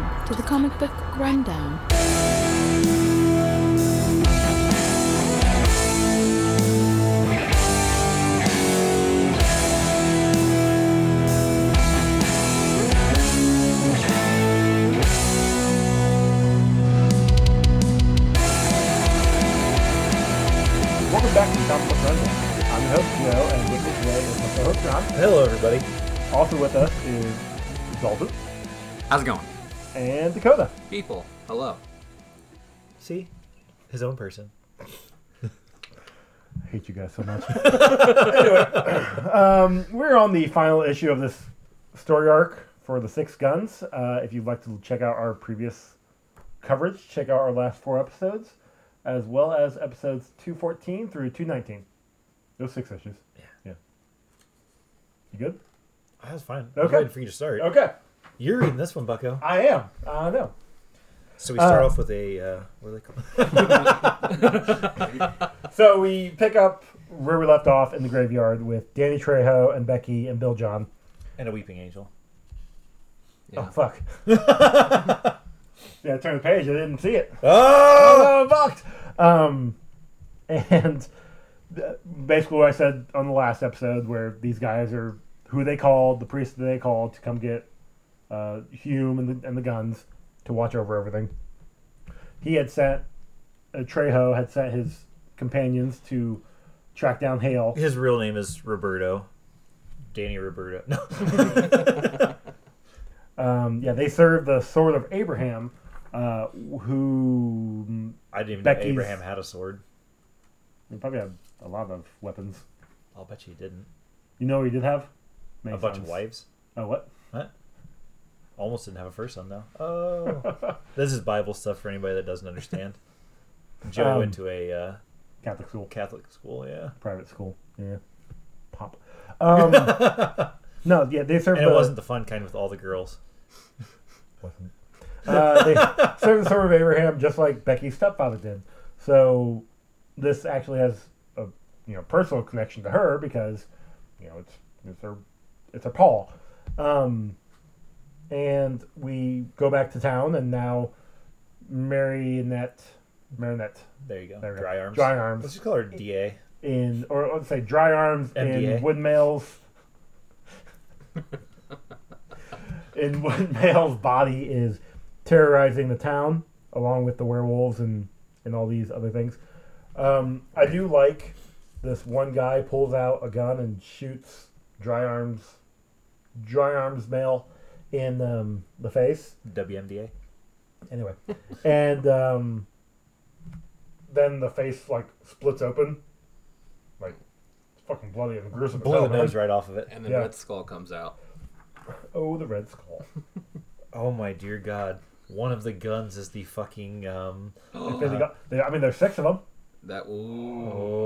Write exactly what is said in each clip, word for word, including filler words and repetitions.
Welcome to the Comic Book Rundown. Welcome back to the Comic Book Rundown. I'm your host, Joe, and with me today is my co-host, John. Hello, everybody. Also with us is Dalton How's it going? and Dakota. People, hello. See? His own person. I hate you guys so much. Anyway, um, we're on the final issue of this story arc for the Six Guns. Uh, if you'd like to check out our previous coverage, check out our last four episodes, as well as episodes two fourteen through two nineteen. Those six issues. Yeah. Yeah. You good? That was fine. Okay. I'm ready for you to start. Okay. You're reading this one, Bucko. I am. I know. So we start Uh, off with a, uh, what are they called? So we pick up where we left off in the graveyard with Danny Trejo and Becky and Bill John. And a weeping angel. Oh, fuck. Yeah, turn the page. I didn't see it. Oh! Oh, fucked. Um, and th- basically what I said on the last episode, where these guys are who they called, the priest that they called to come get uh, Hume and the, and the guns to watch over everything. He had sent, uh, Trejo had sent his companions to track down Hale. His real name is Roberto. Danny Roberto. No. Um, yeah, they served the Sword of Abraham, uh, who I didn't even Becky's- know Abraham had a sword. he probably had a lot of weapons. I'll bet you he didn't. You know what he did have? A Many bunch sons. of wives. Oh, what? What? Almost didn't have a first son, though. Oh. This is Bible stuff for anybody that doesn't understand. Joe Um, went to a uh, Catholic school. Catholic school, yeah. Private school. Yeah. Pop. Um, no, yeah, they served And it the... wasn't the fun kind with all the girls. wasn't. Uh, they served the Sword of Abraham just like Becky's stepfather did. So this actually has a you know personal connection to her because you know it's it's her it's her Paul. Um, and we go back to town, and now Marionette, Marionette, There you go. there we go. Dry arms. Dry arms Let's just call her D A. in, or let's say dry arms M D A. in Woodmail's. in Woodmail's body is terrorizing the town, along with the werewolves and, and all these other things. Um, I do like this one guy pulls out a gun and shoots dry arms, dry arms male in um, the face. W M D A. Anyway, and um, then the face like splits open, like it's fucking bloody and gruesome. as Blew hell, the man. nose right off of it. And the Yeah. red skull comes out. Oh, the red skull. Oh my dear God. One of the guns is the fucking um If they got- they- I mean, there's six of them. That ooh.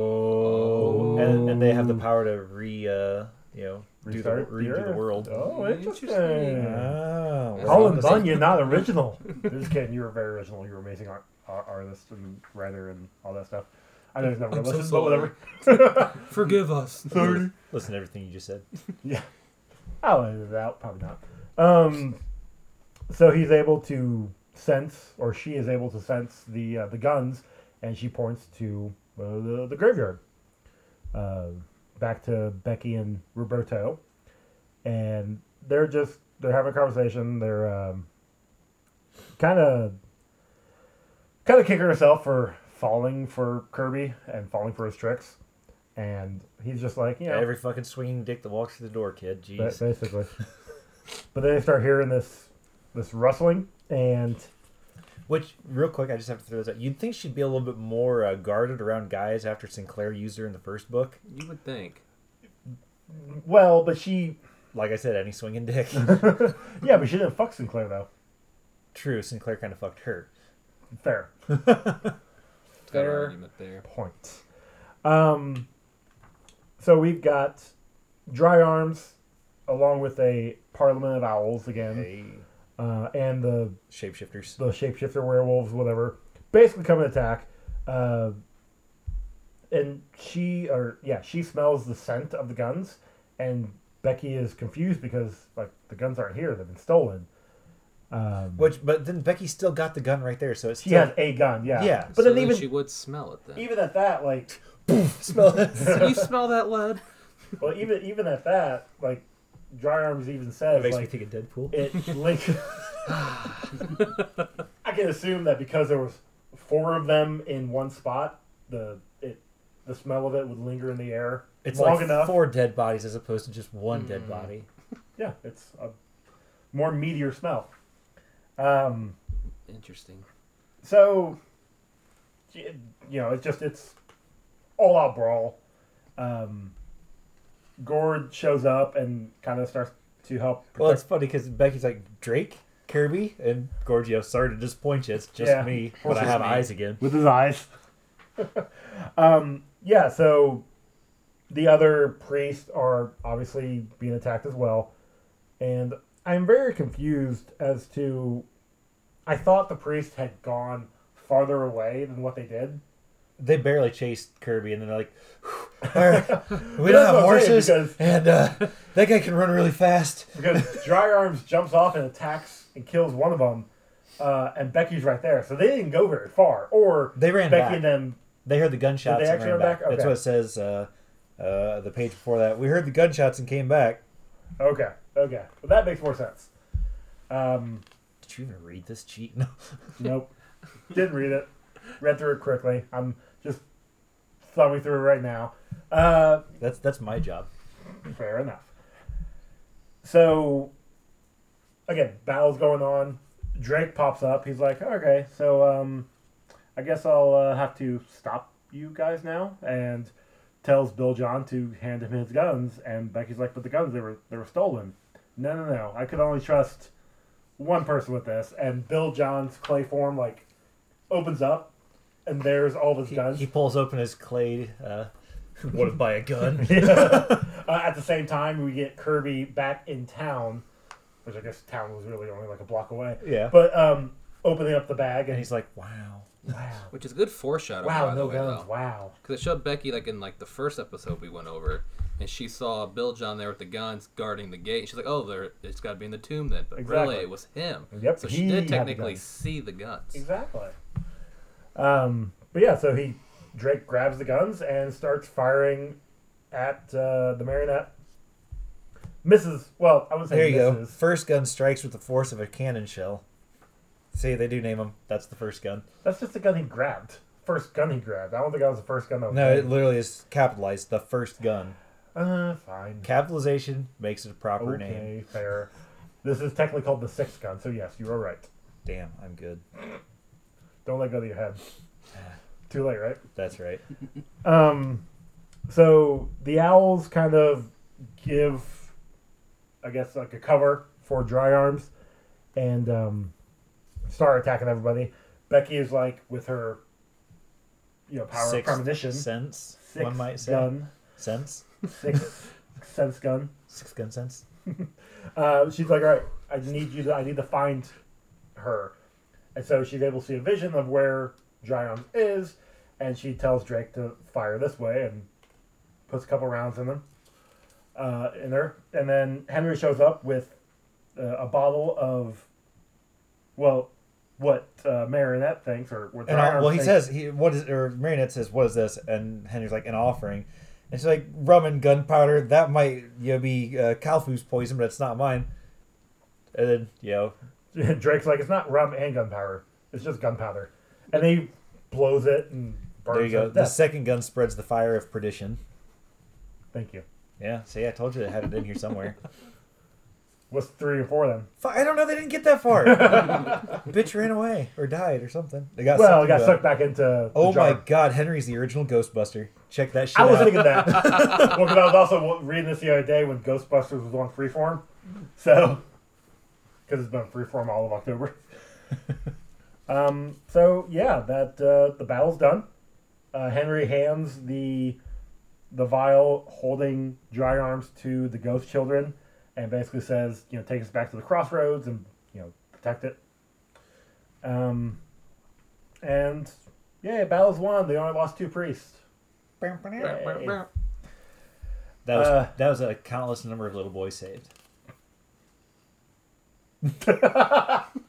oh, and, and they have the power to re uh you know do the, Restart redo the world. Oh, interesting. Interesting. Ah, well, Colin this- Bunyan, not original. Just kidding. You were very original. You were amazing art, art, artist and writer and all that stuff. I know he's never I'm gonna so listen, but whatever. Forgive us. Sorry. Listen to everything you just said. Yeah. I'll edit it out. Probably not. Um, so he's able to sense, or she is able to sense the uh, the guns, and she points to uh, the the graveyard. Uh, back to Becky and Roberto, and they're just they're having a conversation. They're um, kind of kind of kicking herself for falling for Kirby and falling for his tricks, and he's just like, you know, Every fucking swinging dick that walks through the door, kid. Ba- Jeez. basically. But then they start hearing this this rustling, and Which, real quick, I just have to throw this out. You'd think she'd be a little bit more uh, guarded around guys after Sinclair used her in the first book. You would think. well, but she, Like I said, any swinging dick. yeah, but she didn't fuck Sinclair though. True, Sinclair kind of fucked her. Fair Fair argument there. point. Um, so we've got Dry Arms, along with a Parliament of Owls again, Hey, uh, and the shapeshifters. the shapeshifter werewolves, whatever, basically come and attack. Uh, and she, or yeah, she smells the scent of the guns, and Becky is confused because like the guns aren't here; they've been stolen. Um, Which, but then Becky still got the gun right there, so it's she still, has a gun, yeah. Yeah. But so then then even she would smell it then. even at that, like, smell it. Can you smell that lead? well, even even at that, like, Dry Arms even says, That makes like, me think of Deadpool. it like I can assume that because there was four of them in one spot, the it the smell of it would linger in the air It's long like enough. four dead bodies as opposed to just one dead Mm. body. Yeah, it's a more meatier smell. Um, Interesting. so y- you know, it's just it's all out brawl. Um, Gord shows up and kind of starts to help protect. Well, it's funny because Becky's like, Drake? Kirby? And Gorgio, sorry to disappoint you, it's just Yeah. me, but I Just have me. eyes again. with his eyes. um, yeah, so the other priests are obviously being attacked as well. And I'm very confused as to. I thought the priests had gone farther away than what they did. They barely chased Kirby, and then they're like, "All right, we That's don't have what I'm saying, horses, because- and uh, that guy can run really fast." Because Dry Arms jumps off and attacks and kills one of them. Uh, and Becky's right there. So they didn't go very far. Or They ran Becky back. and them. They heard the gunshots Did they and actually ran run back. back? That's Okay. what it says. Uh, uh, the page before that, we heard the gunshots and came back. Okay, okay. Well, that makes more sense. Um, Did you even read this cheat? No. Nope. Didn't read it. Read through it quickly. I'm just thumbing through it right now. Uh, That's that's my job. fair enough. So, again, battle's going on. Drake pops up. He's like, okay, so um, I guess I'll uh, have to stop you guys now. And tells Bill John to hand him his guns. And Becky's like, but the guns, they were, they were stolen. No, no, no. I could only trust one person with this. And Bill John's clay form, like, opens up. And there's all of his He, guns. he pulls open his clay. Uh, what if by a gun? uh, at the same time, we get Kirby back in town, which I guess town was really only like a block away. Yeah. But um, opening up the bag, And and he's like, "Wow." wow, Which is good foreshadowing. wow, by the no way, guns, though. wow. Because it showed Becky, like, in, like, the first episode we went over, and she saw Bill John there with the guns guarding the gate. She's like, oh, there, it's got to be in the tomb then. But Exactly. really, it was him. Yep, So he she had did the technically guns. see the guns. Exactly. Um, but yeah, so he Drake grabs the guns and starts firing at uh, the marionette. Misses. Well, I would say There you go. misses. First gun strikes with the force of a cannon shell. See, they do name them. That's the first gun. That's just the gun he grabbed. First gun he grabbed. I don't think that was the first gun that was No, it made. literally is capitalized. The first gun. Uh, fine. Capitalization makes it a proper Okay, name. fair. This is technically called the sixth gun, so yes, you are right. Damn, I'm good. Don't let go of your head. Too late, right? That's right. Um, so the owls kind of give, I guess, like a cover for Dry Arms, and um, start attacking everybody. Becky is like with her, you know, power of Sixth premonition, sense, sixth one might say. gun, Sense? sixth sense gun. Sixth gun sense? Uh, she's like, all right, I need you to, I need to find her. And so she's able to see a vision of where Dry Arms is, and she tells Drake to fire this way and puts a couple rounds in them, uh, in her. And then Henry shows up with uh, a bottle of, well, what uh, Marinette thinks, or what Dry And, uh, Arms well, he thinks- says, he what is, or Marionette says, what is this? And Henry's like, an offering. And she's like, rum and gunpowder, that might, you know, be uh, Kalfu's poison, but it's not mine. And then, you know, Drake's like, it's not rum and gunpowder, it's just gunpowder. And then he blows it and burns there you her go. to The death. second gun spreads the fire of perdition. Thank you. Yeah, see, I told you I had it in here somewhere. What's three and four then? I don't know, they didn't get that far. Bitch ran away or died or something. They got Well, sucked it got into a- sucked back into the Oh jar. my god, Henry's the original Ghostbuster. Check that shit I was out. thinking that. Well, because I was also reading this the other day when Ghostbusters was on Freeform. So, because it's been on Freeform all of October. um, so, yeah, that uh, the battle's done. Uh, Henry hands the the vial holding Dry Arms to the ghost children and basically says, you know, take us back to the crossroads and, you know, protect it. Um, and, yeah, battle's won. They only lost two priests. That was Uh, that was a countless number of little boys saved.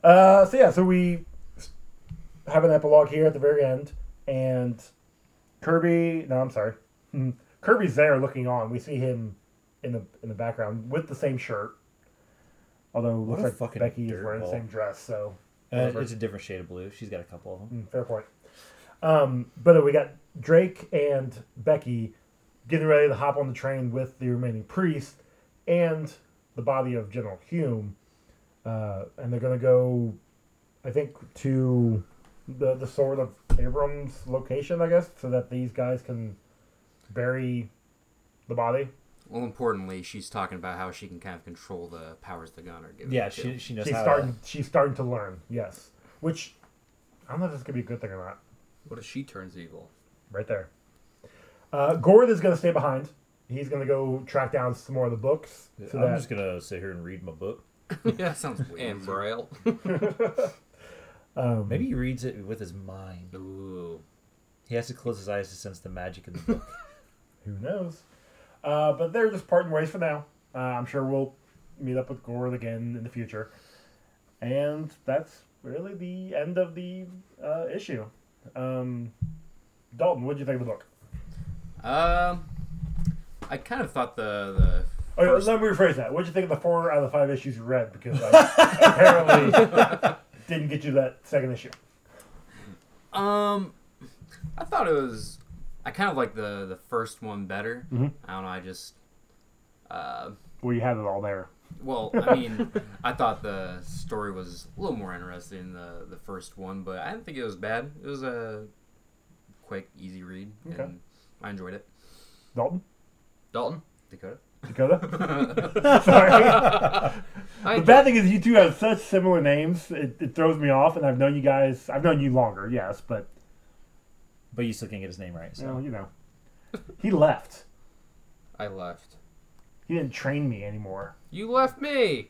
Uh, so yeah, so we have an epilogue here at the very end, and Kirby. No, I'm sorry. Hmm. Kirby's there looking on. We see him in the in the background with the same shirt. Although it What looks a like fucking Becky is wearing the dirtball. same dress, so Uh, whatever. it's a different shade of blue. She's got a couple of them. Mm, fair point. Um, but uh, we got Drake and Becky getting ready to hop on the train with the remaining priest and the body of General Hume, uh, and they're gonna go, I think, to the the Sword of Abram's location, I guess, so that these guys can bury the body. Well, importantly, she's talking about how she can kind of control the powers the gun are giving. Yeah, her, too. she she knows She's how. starting. She's starting to learn. Yes, which I don't know if this is gonna be a good thing or not. What if she turns evil? Right there. Uh, Gord is going to stay behind. He's going to go track down some more of the books. To, So I'm that, just gonna sit here and read my book. yeah, sounds weird. And Braille. um, Maybe he reads it with his mind. Ooh. He has to close his eyes to sense the magic in the book. who knows? Uh, but they're just parting ways for now. Uh, I'm sure we'll meet up with Gord again in the future. And that's really the end of the uh, issue. Um, Dalton, what did you think of the book? Um, I kind of thought the the Oh, yeah, first- let me rephrase that. What did you think of the four out of the five issues you read? Because I apparently didn't get you that second issue. um, I thought it was. I kind of like the the first one better. Mhm. I don't know. I just. Uh, Well, you had it all there. well, I mean, I thought the story was a little more interesting than the the first one, but I didn't think it was bad. It was a quick, easy read, Okay. and I enjoyed it. Dalton? Dalton, Dakota. Dakota? Sorry. I The bad thing is you two have such similar names. It, it throws me off, and I've known you guys. I've known you longer, yes, but But you still can't get his name right. So well, you know, he left. I left. He didn't train me anymore. You left me.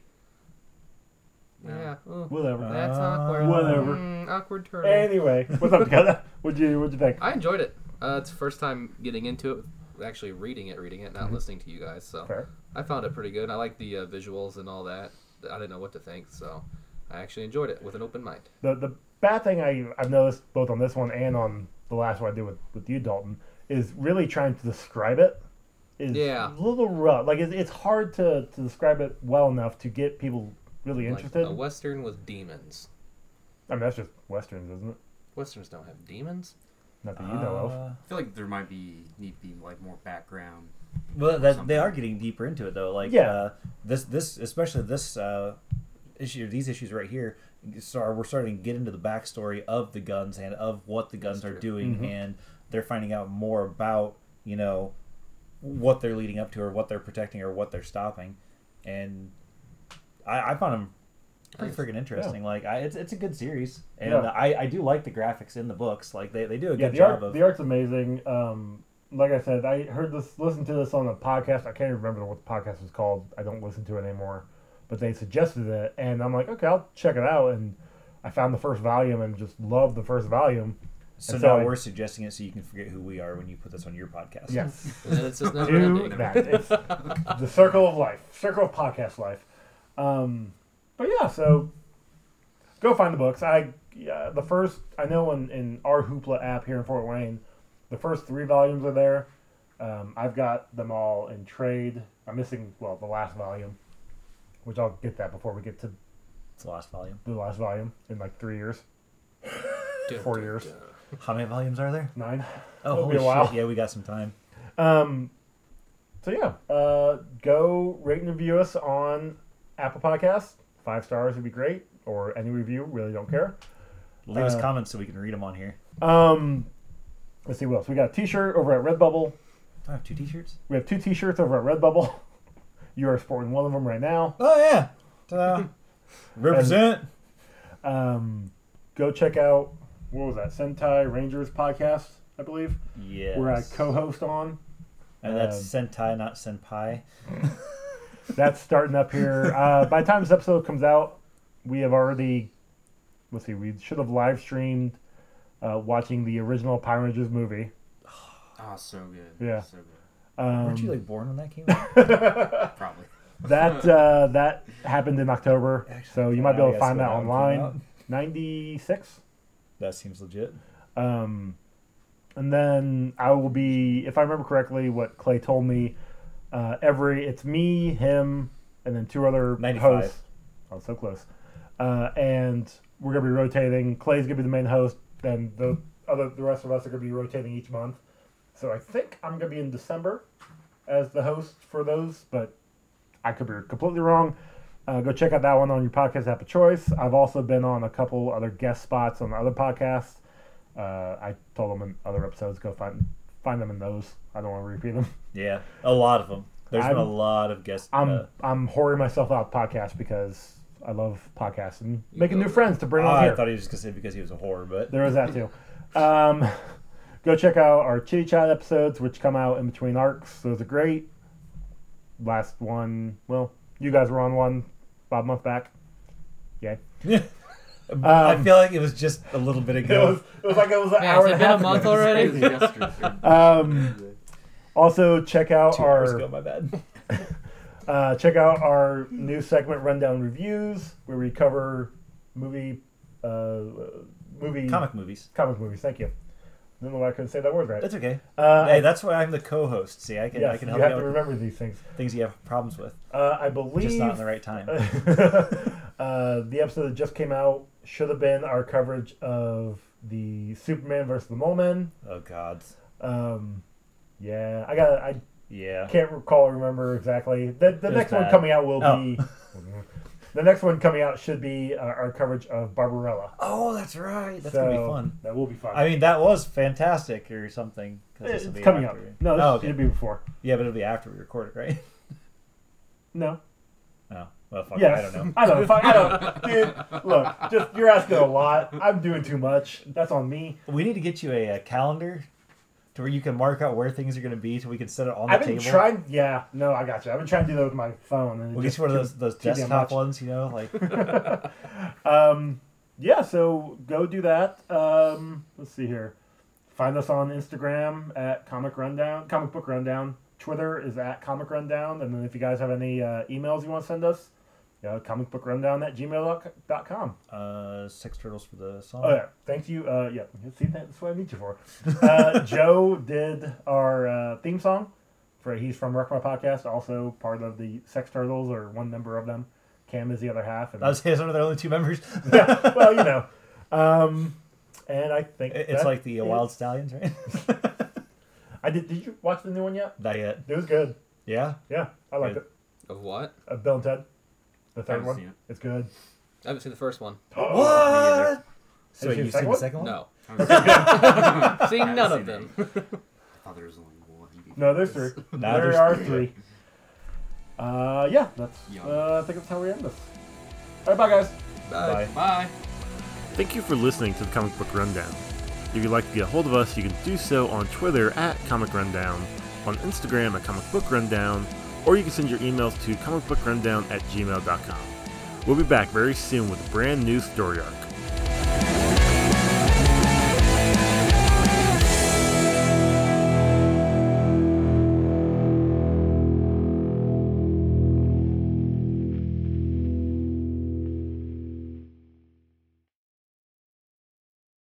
Yeah. Yeah. Oh, Whatever. that's Uh, awkward. Whatever. Mm, awkward turtle. Anyway, what's up, Dakota? What'd you What'd you think? I enjoyed it. Uh, it's the first time getting into it, actually reading it, reading it, not Mhm. listening to you guys. So Fair. I found it pretty good. I like the uh, visuals and all that. I didn't know what to think, so I actually enjoyed it with an open mind. The the bad thing I I've noticed both on this one and on the last one I did with with you, Dalton, is really trying to describe it. Is Yeah. a little rough. Like it's, it's hard to, to describe it well enough to get people really Like interested. a western with demons. I mean, that's just westerns, isn't it? Westerns don't have demons. Not that you know of. Uh, I feel like there might be need to be like more background. Well, that, they are getting deeper into it though. Like Yeah. uh, this, this especially this uh, issue, these issues right here. So we're starting to get into the backstory of the guns and of what the guns That's are true. doing, Mhm. and they're finding out more about you know what they're leading up to, or what they're protecting, or what they're stopping. And I, I found them pretty Nice. freaking interesting. Like I, it's it's a good series, and Yeah. I, I do like the graphics in the books. Like they, they do a Yeah, good the job art of. the art's amazing. Um, like I said, I heard this, listened to this on a podcast. I can't even remember what the podcast was called. I don't listen to it anymore, but they suggested it, and I'm like, okay, I'll check it out. And I found the first volume and just loved the first volume. So And now so I- we're suggesting it so you can forget who we are when you put this on your podcast. Yes. And it's just never Do ending. that. It's the circle of life, circle of podcast life. Um, but yeah, so go find the books. I yeah, the first I know in, in our Hoopla app here in Fort Wayne, the first three volumes are there. Um, I've got them all in trade. I'm missing well the last volume, which I'll get that before we get to It's the last volume. the last volume in like three years, Dun, four dun, years. dun. How many volumes are there? nine. Oh, It'll holy be a while. shit. Yeah, we got some time. Um, so yeah, uh, go rate and review us on Apple Podcasts. Five stars would be great, or any review. Really don't care. Leave us Uh, comments so we can read them on here. Um, let's see what else. We got a T-shirt over at Redbubble. Do I have two t-shirts? We have two T-shirts over at Redbubble. You are sporting one of them right now. Oh, yeah. Ta-da. Represent. Um, go check out, what was that, Sentai Rangers podcast, I believe, Yes. where I co-host on. And that's um, Sentai, not Senpai. That's starting up here. Uh, by the time this episode comes out, we have already, let's see, we should have live streamed uh, watching the original Power Rangers movie. Oh, so good. Yeah. So good. Um, Weren't you like born when that came out? Probably. that uh, that happened in October, so you might be able to I guess find that when that one came online. out. ninety-six. That seems legit. Um, and then I will be, if I remember correctly, what Clay told me. Uh, every it's me, him, and then two other ninety-five. hosts. Oh, so close. Uh, and we're gonna be rotating. Clay's gonna be the main host. Then the other, the rest of us are gonna be rotating each month. So I think I'm gonna be in December as the host for those, but I could be completely wrong. Uh, go check out that one on your podcast app of choice. I've also been on a couple other guest spots on other podcasts. Uh, I told them in other episodes, go find find them in those. I don't want to repeat them. Yeah, a lot of them. There's been a I'm- lot of guests. I'm uh, I'm whoring myself out podcasts because I love podcasts and You making go new for friends to bring oh, on I here. thought he was just gonna say because he was a whore, but There is that too. Um, go check out our Chitty Chat episodes, which come out in between arcs. Those are great. Last one, well, you guys were on one about a month back. Yay. I Um, feel like it was just a little bit It ago. was, it was like it was an Man, hour has and it a been a half month ago. already? It's Yesterday. crazy. Um, also, check out Two hours our ago, my bad. uh, check out our new segment, Rundown Reviews, where we cover movie, uh, movie Comic movies. comic movies. Thank you. I don't know why I couldn't say that word right. That's okay. Uh, Hey, that's why I'm the co-host. See, I can yes, I can you help have you to out with remember these things. things you have problems with, Uh, I believe just not in the right time. uh, the episode that just came out should have been our coverage of the Superman versus the Mole Men. Oh God. Um, yeah, I got. I Yeah. can't recall or remember exactly. The, the It was next one bad. coming out will Oh. be. The next one coming out should be uh, our coverage of Barbarella. Oh, that's right. That's so gonna be fun. That will be fun. I mean, that was fantastic or something. 'cause this will it's be coming after out. we- No, this oh, okay. should be before. Yeah, but it'll be after we record it, right? No. Oh, well, fuck. Yes. I don't know. I don't know. Fuck, I don't. Dude, look, just you're asking a lot. I'm doing too much. That's on me. We need to get you a, a calendar to where you can mark out where things are going to be, so we can set it on the I've been table. trying. Yeah, no, I got you. I've been trying to do that with my phone. And it We'll get just you one of too- those those too damn desktop much. ones, you know, like Um, yeah, so go do that. Um, let's see here. Find us on Instagram at Comic Rundown, Comic Book Rundown. Twitter is at Comic Rundown. And then if you guys have any uh, emails you want to send us, uh, comic book rundown at gmail dot com. uh, Sex Turtles for the song. Oh, yeah. Thank you. Uh, yeah, see, that's what I need you for. Uh, Joe did our uh, theme song. For He's from Wreck My Podcast, also part of the Sex Turtles, or one member of them. Cam is the other half. And I was saying, one of the only two members. yeah, well, you know. Um, and I think It- it's that like the uh, is- Wild Stallions, right? I did. Did you watch the new one yet? Not yet. It was good. Yeah. Yeah, I liked Good. it. Of what? Uh, Bill and Ted, the third Haven't one. seen it. It's good. I haven't seen the first one. What? So Have you you've seen seen the the second one? No. I Seen none of them. thought there was only one. No, there's three. Now there there's are three. three. Uh, yeah, that's. Yum. Uh, I think that's how we end this. All right, bye, guys. Bye. Bye. Bye. Thank you for listening to the Comic Book Rundown. If you'd like to get a hold of us, you can do so on Twitter at Comic Rundown, on Instagram at Comic Book Rundown, or you can send your emails to comicbookrundown at gmail dot com. We'll be back very soon with a brand new story arc.